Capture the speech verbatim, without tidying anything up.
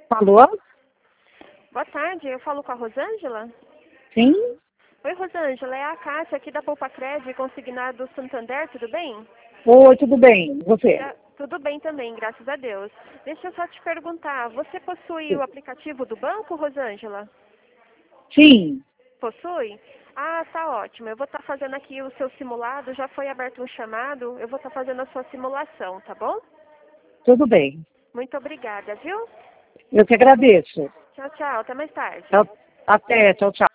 Alô? Boa tarde, eu falo com a Rosângela? Sim? Oi, Rosângela, é a Cássia aqui da Poupa Cred, consignado Santander, tudo bem? Oi, tudo bem? E você? Gra- Tudo bem também, graças a Deus. Deixa eu só te perguntar, você possui o aplicativo do banco, Rosângela? Sim, Possui? Ah, tá ótimo. Eu vou estar fazendo aqui o seu simulado, já foi aberto um chamado, eu vou estar fazendo a sua simulação, tá bom? tudo bem. Muito obrigada, viu? Eu que agradeço. Tchau, tchau, até mais tarde. Tchau- Até, tchau, tchau.